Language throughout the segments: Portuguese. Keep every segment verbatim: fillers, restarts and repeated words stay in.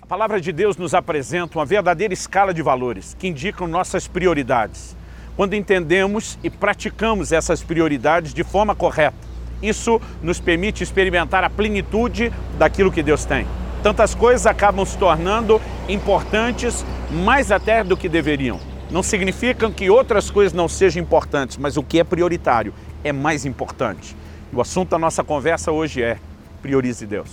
A palavra de Deus nos apresenta uma verdadeira escala de valores que indicam nossas prioridades. Quando entendemos e praticamos essas prioridades de forma correta, isso nos permite experimentar a plenitude daquilo que Deus tem. Tantas coisas acabam se tornando importantes mais até do que deveriam. Não significa que outras coisas não sejam importantes, mas o que é prioritário é mais importante. O assunto da nossa conversa hoje é: priorize Deus.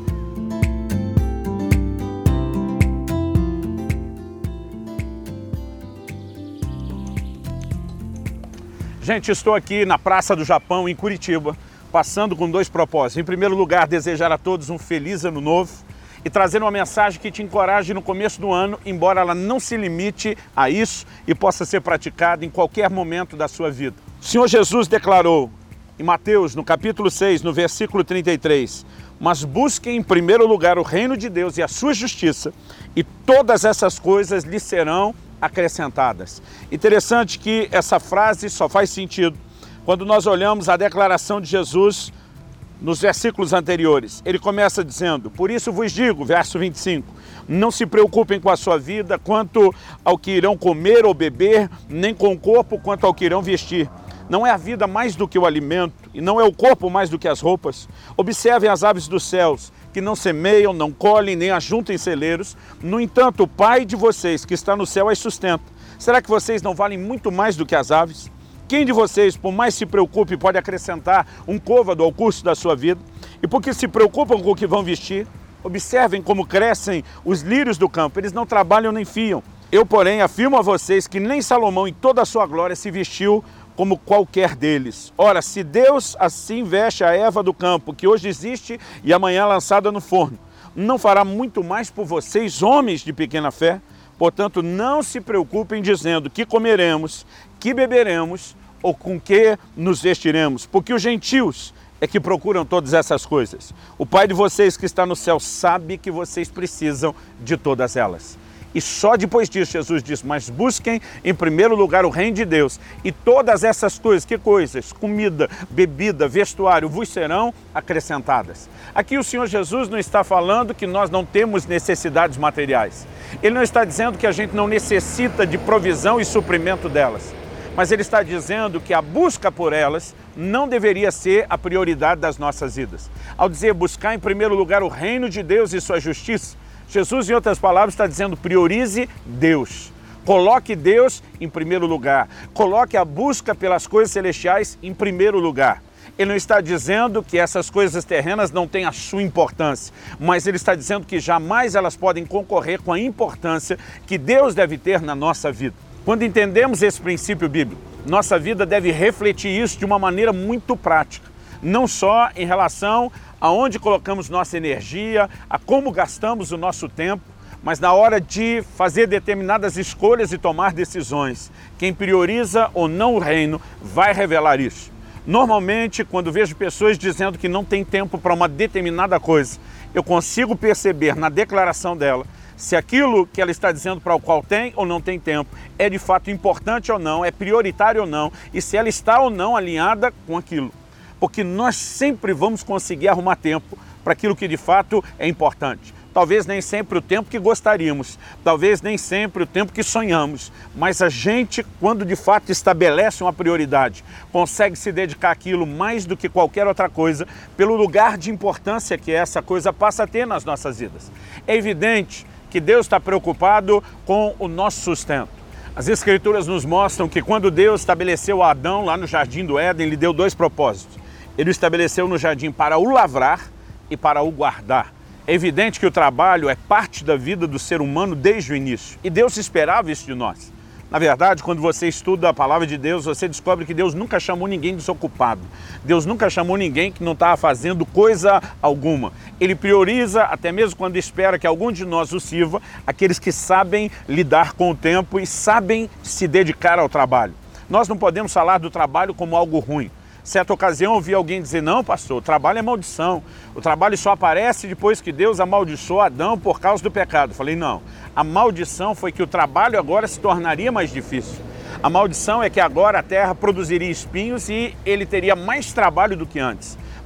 Gente, estou aqui na Praça do Japão, em Curitiba, passando com dois propósitos. Em primeiro lugar, desejar a todos um feliz ano novo e trazer uma mensagem que te encoraje no começo do ano, embora ela não se limite a isso e possa ser praticada em qualquer momento da sua vida. O Senhor Jesus declarou em Mateus, no capítulo seis, no versículo trinta e três, mas busquem em primeiro lugar o reino de Deus e a sua justiça, e todas essas coisas lhe serão acrescentadas. Interessante que essa frase só faz sentido quando nós olhamos a declaração de Jesus nos versículos anteriores. Ele começa dizendo: por isso vos digo, verso vinte e cinco, não se preocupem com a sua vida quanto ao que irão comer ou beber, nem com o corpo quanto ao que irão vestir. Não é a vida mais do que o alimento, e não é o corpo mais do que as roupas. Observem as aves dos céus, que não semeiam, não colhem, nem ajuntam em celeiros. No entanto, o Pai de vocês, que está no céu, as sustenta. Será que vocês não valem muito mais do que as aves? Quem de vocês, por mais se preocupe, pode acrescentar um côvado ao curso da sua vida? E porque se preocupam com o que vão vestir? Observem como crescem os lírios do campo, eles não trabalham nem fiam. Eu, porém, afirmo a vocês que nem Salomão, em toda a sua glória, se vestiu como qualquer deles. Ora, se Deus assim veste a erva do campo, que hoje existe e amanhã é lançada no forno, não fará muito mais por vocês, homens de pequena fé? Portanto, não se preocupem dizendo que comeremos, que beberemos ou com que nos vestiremos, porque os gentios é que procuram todas essas coisas. O Pai de vocês que está no céu sabe que vocês precisam de todas elas. E só depois disso Jesus diz: mas busquem em primeiro lugar o reino de Deus, e todas essas coisas, que coisas? Comida, bebida, vestuário, vos serão acrescentadas. Aqui o Senhor Jesus não está falando que nós não temos necessidades materiais. Ele não está dizendo que a gente não necessita de provisão e suprimento delas. Mas ele está dizendo que a busca por elas não deveria ser a prioridade das nossas vidas. Ao dizer buscar em primeiro lugar o reino de Deus e sua justiça, Jesus, em outras palavras, está dizendo: priorize Deus. Coloque Deus em primeiro lugar. Coloque a busca pelas coisas celestiais em primeiro lugar. Ele não está dizendo que essas coisas terrenas não têm a sua importância, mas ele está dizendo que jamais elas podem concorrer com a importância que Deus deve ter na nossa vida. Quando entendemos esse princípio bíblico, nossa vida deve refletir isso de uma maneira muito prática. Não só em relação a onde colocamos nossa energia, a como gastamos o nosso tempo, mas na hora de fazer determinadas escolhas e tomar decisões. Quem prioriza ou não o reino vai revelar isso. Normalmente, quando vejo pessoas dizendo que não tem tempo para uma determinada coisa, eu consigo perceber na declaração dela se aquilo que ela está dizendo para o qual tem ou não tem tempo é de fato importante ou não, é prioritário ou não, e se ela está ou não alinhada com aquilo. Porque nós sempre vamos conseguir arrumar tempo para aquilo que de fato é importante. Talvez nem sempre o tempo que gostaríamos, talvez nem sempre o tempo que sonhamos, mas a gente, quando de fato estabelece uma prioridade, consegue se dedicar àquilo mais do que qualquer outra coisa, pelo lugar de importância que essa coisa passa a ter nas nossas vidas. É evidente que Deus está preocupado com o nosso sustento. As Escrituras nos mostram que quando Deus estabeleceu Adão lá no Jardim do Éden, Ele deu dois propósitos. Ele o estabeleceu no jardim para o lavrar e para o guardar. É evidente que o trabalho é parte da vida do ser humano desde o início. E Deus esperava isso de nós. Na verdade, quando você estuda a palavra de Deus, você descobre que Deus nunca chamou ninguém desocupado. Deus nunca chamou ninguém que não estava fazendo coisa alguma. Ele prioriza, até mesmo quando espera que algum de nós o sirva, aqueles que sabem lidar com o tempo e sabem se dedicar ao trabalho. Nós não podemos falar do trabalho como algo ruim. Certa ocasião eu ouvi alguém dizer: não, pastor, o trabalho é maldição. O trabalho só aparece depois que Deus amaldiçoou Adão por causa do pecado. Eu falei: não, a maldição foi que o trabalho agora se tornaria mais difícil. A maldição é que agora a terra produziria espinhos e ele teria mais trabalho do que antes.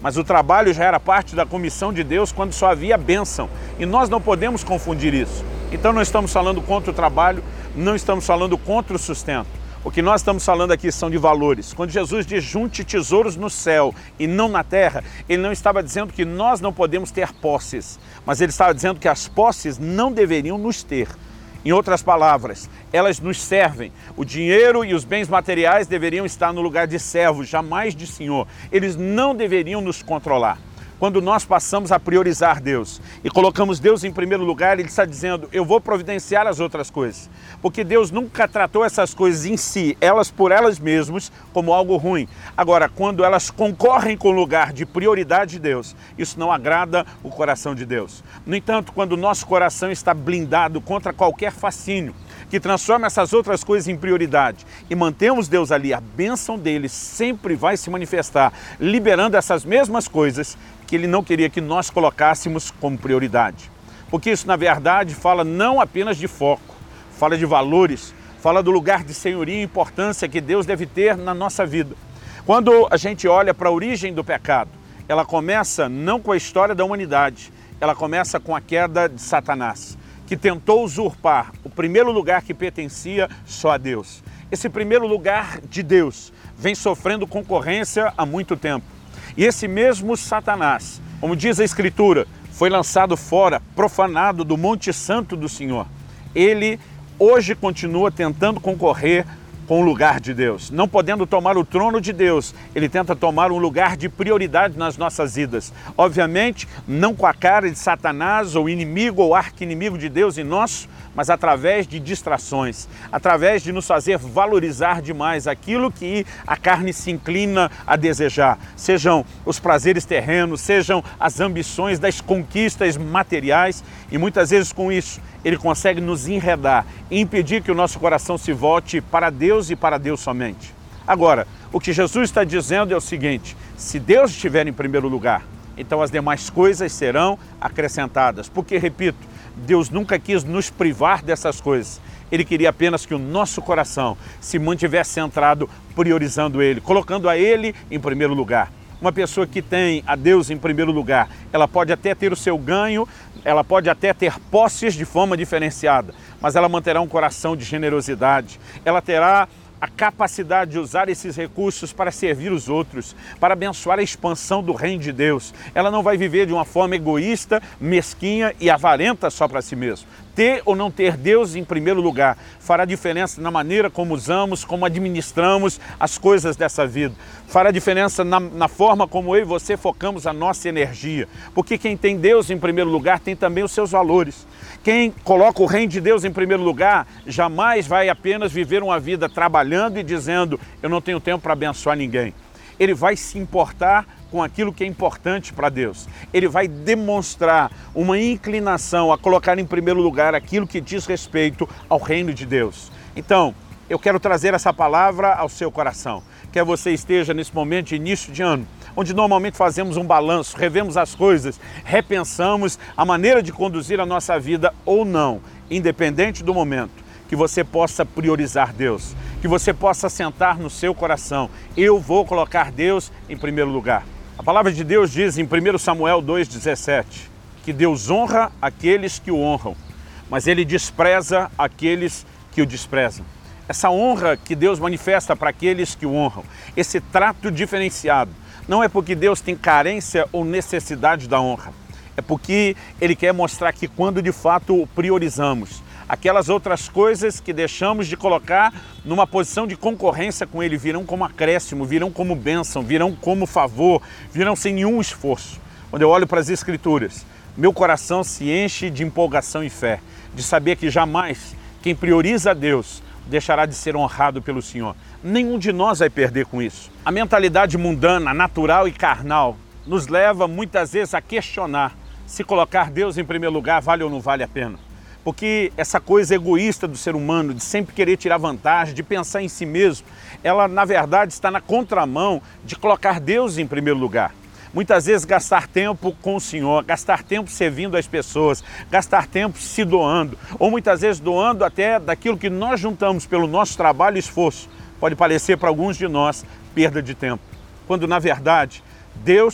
mas o trabalho já era parte da comissão de Deus quando só havia bênção. E nós não podemos confundir isso. Então não estamos falando contra o trabalho, não estamos falando contra o sustento. O que nós estamos falando aqui são de valores. Quando Jesus diz junte tesouros no céu e não na terra, ele não estava dizendo que nós não podemos ter posses, mas ele estava dizendo que as posses não deveriam nos ter. Em outras palavras, elas nos servem. O dinheiro e os bens materiais deveriam estar no lugar de servo, jamais de senhor. Eles não deveriam nos controlar. Quando nós passamos a priorizar Deus e colocamos Deus em primeiro lugar, ele está dizendo, eu vou providenciar as outras coisas. Porque Deus nunca tratou essas coisas em si, elas por elas mesmas, como algo ruim. Agora, quando elas concorrem com o lugar de prioridade de Deus, isso não agrada o coração de Deus. No entanto, quando o nosso coração está blindado contra qualquer fascínio, que transforma essas outras coisas em prioridade e mantemos Deus ali, a bênção dele sempre vai se manifestar, liberando essas mesmas coisas que ele não queria que nós colocássemos como prioridade. Porque isso, na verdade, fala não apenas de foco, fala de valores, fala do lugar de senhoria e importância que Deus deve ter na nossa vida. Quando a gente olha para a origem do pecado, ela começa não com a história da humanidade, ela começa com a queda de Satanás, que tentou usurpar o primeiro lugar que pertencia só a Deus. Esse primeiro lugar de Deus vem sofrendo concorrência há muito tempo. E esse mesmo Satanás, como diz a Escritura, foi lançado fora, profanado do Monte Santo do Senhor. Ele hoje continua tentando concorrer com o lugar de Deus. Não podendo tomar o trono de Deus, ele tenta tomar um lugar de prioridade nas nossas vidas. Obviamente, não com a cara de Satanás ou inimigo ou arqui-inimigo de Deus em nós, mas através de distrações, através de nos fazer valorizar demais aquilo que a carne se inclina a desejar. Sejam os prazeres terrenos, sejam as ambições das conquistas materiais, e muitas vezes com isso ele consegue nos enredar e impedir que o nosso coração se volte para Deus e para Deus somente. Agora, o que Jesus está dizendo é o seguinte, se Deus estiver em primeiro lugar, então as demais coisas serão acrescentadas. Porque, repito, Deus nunca quis nos privar dessas coisas. Ele queria apenas que o nosso coração se mantivesse centrado, priorizando Ele, colocando a Ele em primeiro lugar. Uma pessoa que tem a Deus em primeiro lugar, ela pode até ter o seu ganho, ela pode até ter posses de forma diferenciada, mas ela manterá um coração de generosidade, ela terá a capacidade de usar esses recursos para servir os outros, para abençoar a expansão do reino de Deus. Ela não vai viver de uma forma egoísta, mesquinha e avarenta só para si mesmo. Ter ou não ter Deus em primeiro lugar fará diferença na maneira como usamos, como administramos as coisas dessa vida. Fará diferença na, na forma como eu e você focamos a nossa energia. Porque quem tem Deus em primeiro lugar tem também os seus valores. Quem coloca o reino de Deus em primeiro lugar jamais vai apenas viver uma vida trabalhando e dizendo eu não tenho tempo para abençoar ninguém. Ele vai se importar com aquilo que é importante para Deus. Ele vai demonstrar uma inclinação a colocar em primeiro lugar aquilo que diz respeito ao reino de Deus. Então, eu quero trazer essa palavra ao seu coração. Quer você esteja nesse momento de início de ano, onde normalmente fazemos um balanço, revemos as coisas, repensamos a maneira de conduzir a nossa vida ou não, independente do momento, que você possa priorizar Deus, que você possa sentar no seu coração, eu vou colocar Deus em primeiro lugar. A palavra de Deus diz em primeiro Samuel dois, dezessete, que Deus honra aqueles que o honram, mas Ele despreza aqueles que o desprezam. Essa honra que Deus manifesta para aqueles que o honram, esse trato diferenciado, não é porque Deus tem carência ou necessidade da honra, é porque Ele quer mostrar que quando de fato o priorizamos, aquelas outras coisas que deixamos de colocar numa posição de concorrência com Ele virão como acréscimo, virão como bênção, virão como favor, virão sem nenhum esforço. Quando eu olho para as Escrituras, meu coração se enche de empolgação e fé, de saber que jamais quem prioriza a Deus deixará de ser honrado pelo Senhor. Nenhum de nós vai perder com isso. A mentalidade mundana, natural e carnal nos leva muitas vezes a questionar se colocar Deus em primeiro lugar vale ou não vale a pena. Porque essa coisa egoísta do ser humano, de sempre querer tirar vantagem, de pensar em si mesmo, ela na verdade está na contramão de colocar Deus em primeiro lugar. Muitas vezes gastar tempo com o Senhor, gastar tempo servindo as pessoas, gastar tempo se doando, ou muitas vezes doando até daquilo que nós juntamos pelo nosso trabalho e esforço, pode parecer para alguns de nós perda de tempo. Quando na verdade Deus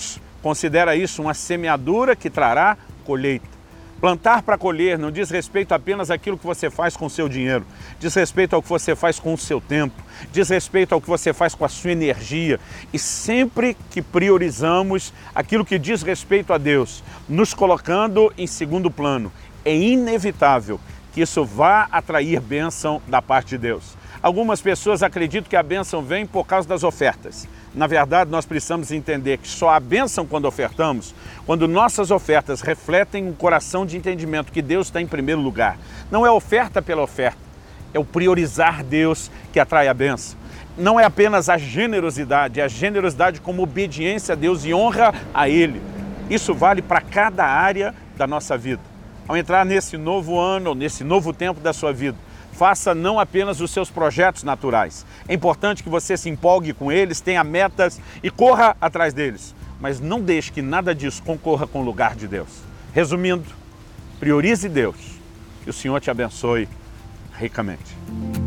Considera isso uma semeadura que trará colheita. Plantar para colher não diz respeito apenas àquilo que você faz com o seu dinheiro, diz respeito ao que você faz com o seu tempo, diz respeito ao que você faz com a sua energia. E sempre que priorizamos aquilo que diz respeito a Deus, nos colocando em segundo plano, é inevitável que isso vá atrair bênção da parte de Deus. Algumas pessoas acreditam que a bênção vem por causa das ofertas. Na verdade, nós precisamos entender que só há bênção quando ofertamos, quando nossas ofertas refletem um coração de entendimento que Deus está em primeiro lugar. Não é oferta pela oferta, é o priorizar Deus que atrai a bênção. Não é apenas a generosidade, é a generosidade como obediência a Deus e honra a Ele. Isso vale para cada área da nossa vida. Ao entrar nesse novo ano, ou nesse novo tempo da sua vida, faça não apenas os seus projetos naturais. É importante que você se empolgue com eles, tenha metas e corra atrás deles. Mas não deixe que nada disso concorra com o lugar de Deus. Resumindo, priorize Deus. Que o Senhor te abençoe ricamente.